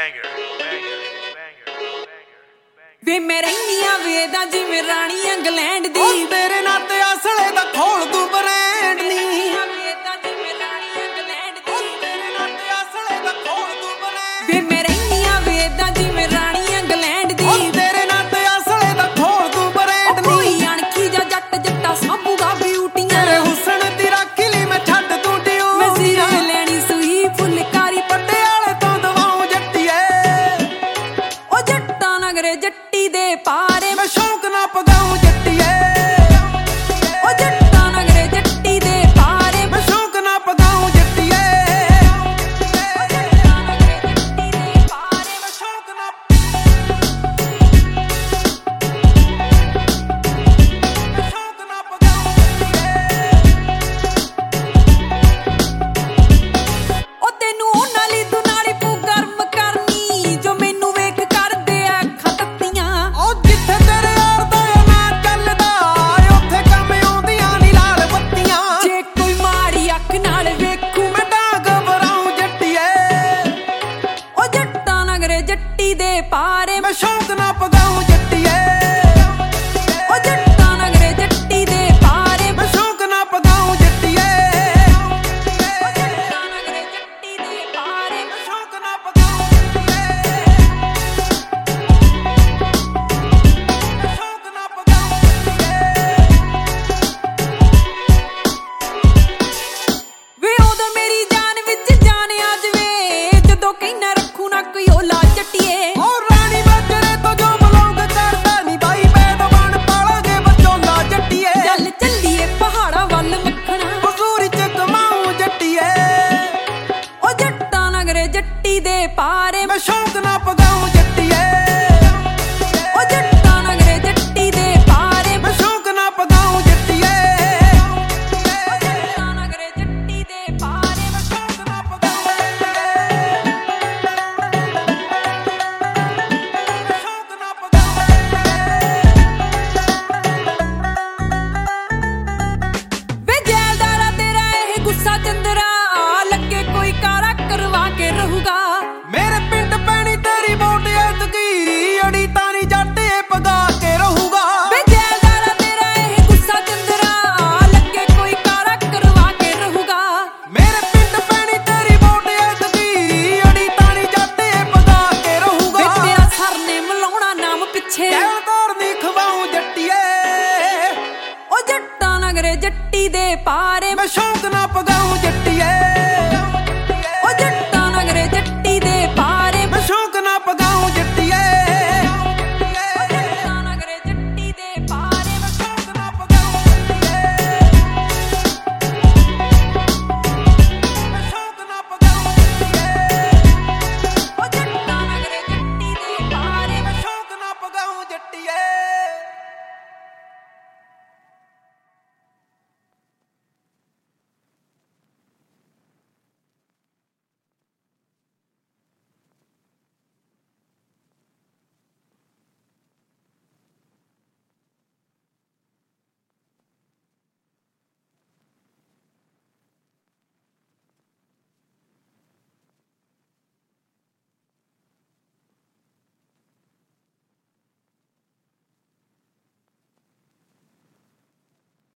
ਵੇ ਮੈਂ ਰਹਿੰਦੀਆਂ ਵੇਦਾਂ ਜਿਵੇਂ ਰਾਣੀ ਇੰਗਲੈਂਡ ਦੀ ਤੇਰੇ ਨਾਂ ਤੇ ਅਸਲੇ ਦਾ ਖੋਲ ਤੂੰ ਬ੍ਰਾਂਡ ਨੀ ਵੇਦਾਂ ਜਿਵੇਂ ਰਾਣੀ ਇੰਗਲੈਂਡ ਦੀ ਤੇਰੇ ਨਾਂ ਤੇ ਅਸਲੇ ਦਾ ਖੋਲ ਤੂੰ ਬ੍ਰਾਂਡ ਵੇ ਮੈਂ ਰਹਿੰਦੀਆਂ ਵੇਦਾਂ ਜਿਵੇਂ ਰਾਣੀ ਇੰਗਲੈਂਡ ਦੀ ਤੇਰੇ ਨਾਂ ਤੇ ਅਸਲੇ ਦਾ ਖੋਲ ਤੂੰ ਬ੍ਰਾਂਡ ਨੀ ਕੋਈ ਅਣਖੀ ਜਾਂ ਜੱਟ ਜੱਟਾ ਸਾਂਭੂਗਾ ਬਿਊਟੀਆਂ ਤੇਰੇ ਹੁਸਨ ਦੀ ਰਾਖੀ ਲਈ ਮੈਂ ਛੱਡ ਤੂੰ ਡਿਊ ਮੈਂ ਸਿਰੇ ਲੈਣੀ ਸੂਈ ਫੁਲਕਾਰੀ ਪਟਿਆਲੇ ਤੋਂ ਦਵਾਉਂ ਜੱਟੀਏ ਉਹ ਜੱਟਾਂ ਨਗਰੇ ਜੱਟੀ ਦੇ ਪਾਰੇ ਮੈਂ ਸ਼ੌਂਕ ਨਾ ਪਗਾਉਂ ਜੱਟੀਏ ਉਹ ਜੱਟਾਂ ਨਗਰੇ ਜੱਟੀ ਦੇ ਪਾਰੇ ਮੈਂ ਸ਼ੌਂਕ ਨਾ ਪਗਾਉਂ ਜੱਟੀਏ ਉਹ ਜੱਟਾਂ ਨਗਰੇ ਜੱਟੀ ਦੇ ਪਾਰੇ ਮੈਂ ਸ਼ੌਂਕ ਨਾ ਸ਼ੌਂਕ ਨਾ ਪਗਾਉਂ ਉਹ ਤੈਨੂੰ ਉਹਨਾਂ ਲਈ ਤੂੰ ਨਾਲੀ ਪੂ ਗਰਮ ਕਰਨੀ ਜੋ ਮੈਨੂੰ ਵੇਖ ਕਰਦੇ ਆ ਅੱਖਾਂ ਤੱਤੀਆਂ ਉਹ ਜਿੱਥੇ ਤੇਰੇ ਯਾਰ ਦਾ ਨਾਂ ਚੱਲਦਾ ਉੱਥੇ ਕੰਮ ਆਉਂਦੀਆਂ ਨੀ ਲਾਲ ਬੱਤੀਆਂ ਜੇ ਕੋਈ ਮਾੜੀ ਅੱਖ ਨਾਲ ਵੇਖੂ ਮੈਂ ਤਾਂ ਘਬਰਾਉਂ ਜੱਟੀਏ ਉਹ ਜੱਟਾਂ ਨਗਰੇ ਜੱਟੀ ਦੇ ਪਾਰੇ ਮੈਂ ਸ਼ੌਂਕ ਨਾ ਪਗਾਉਂ ਜੱਟੀਏ ਉਹ ਜੱਟਾਂ ਨਗਰੇ ਜੱਟੀ ਦੇ ਪਾਰੇ ਮੈਂ ਸ਼ੌਂਕ ਨਾ ਪਗਾਉਂ ਜੱਟੀਏ ਉਹ ਜੱਟਾਂ ਨਗਰੇ ਜੱਟੀ ਦੇ ਪਾਰੇ ਮੈਂ ਸ਼ੌਂਕ ਨਾ ਪਗਾਉਂ ਜੱਟੀਏ ਮੈਂ ਸ਼ੌਂਕ ਨਾ ਪਗਾਉਂ ਵੇ ਉਦੋਂ ਮੇਰੀ ਜਾਨ ਵਿੱਚ ਜਾਨ ਆ ਜਵੇ ਜਦੋਂ ਕਹਿਣਾ ਰੱਖੂ ਨਾ ਕੋਈ ਓਲਾ ਜੱਟੀਏ ਉਹ ਰਾਣੀ ਬੱਜਰੇ ਤੋਂ ਜੋ ਬਲੌਂਗ ਕਰਦਾ ਨੀ ਬਾਈ ਬੇਦਵਾਨ ਪਾਲਾਂਗੇ ਬਚੋਲਾ ਜੱਟੀਏ ਚੱਲ ਚੱਲੀਏ ਪਹਾੜਾਂ ਵੱਲ ਮੱਖਣਾ ਹਜ਼ੂਰੀ ਚ ਕਮਾਉਂ ਜੱਟੀਏ ਉਹ ਜੱਟਾਂ ਨਗਰੇ ਜੱਟੀ ਦੇ ਪਾਰੇ ਮੈਂ ਸ਼ੌਂਕ ਨਾ ਪਗਾਉਂ ਜੱਟੀਏ ਉਹ ਜੱਟਾਂ ਨਗਰੇ ਜੱਟੀ ਦੇ ਪਾਰੇ ਮੈਂ ਸ਼ੌਂਕ ਨਾ ਪਗਾਉਂ ਜੱਟੀਏ ਉਹ ਜੱਟਾਂ ਨਗਰੇ ਜੱਟੀ ਦੇ ਪਾਰੇ ਮੈਂ ਸ਼ੌਂਕ ਨਾ ਪਗਾਉਂ ਮੈਂ ਸ਼ੌਂਕ ਨਾ ਪਗਾਉਂ ਵੇ ਜੈਲਦਾਰਾ ਤੇਰਾ ਇਹ ਗੁੱਸਾ ਚੰਦਰਾ ਲੱਗੇ ਕੋਈ ਕਾਰਾ ਕਰਵਾ ਕੇ ਰਹੂਗਾ ਮੇਰੇ ਪਿੰਡ ਪੈਣੀ ਤੇਰੀ ਵੋਟ ਐਤਕੀ ਅੜੀ ਤਾਂ ਨੀ ਜੱਟ ਇਹ ਪਗਾ ਕੇ ਰਹੂਗਾ ਵੇ ਜੈਲਦਾਰਾ ਤੇਰਾ ਇਹ ਗੁੱਸਾ ਚੰਦਰਾ ਲੱਗੇ ਕੋਈ ਕਾਰਾ ਕਰਵਾ ਕੇ ਰਹੂਗਾ ਮੇਰੇ ਪਿੰਡ ਪੈਣੀ ਤੇਰੀ ਵੋਟ ਐਤਕੀ ਅੜੀ ਤਾਂ ਨੀ ਜੱਟ ਇਹ ਪਗਾ ਕੇ ਰਹੂਗਾ ਵੇ ਤੇਰਾ ਸਰ ਨੇ ਮਲਾਉਣਾ ਨਾਮ ਪਿੱਛੇ ਜੈਲਦਾਰ ਨੀ ਖਵਾਉਂ ਜੱਟੀਏ ਉਹ ਜੱਟਾਂ ਨਗਰੇ ਜੱਟੀ ਦੇ ਪਾਰੇ ਮੈਂ ਸ਼ੌਂਕ ਨਾ ਪਗਾਉਂ ਜੱਟੀਏ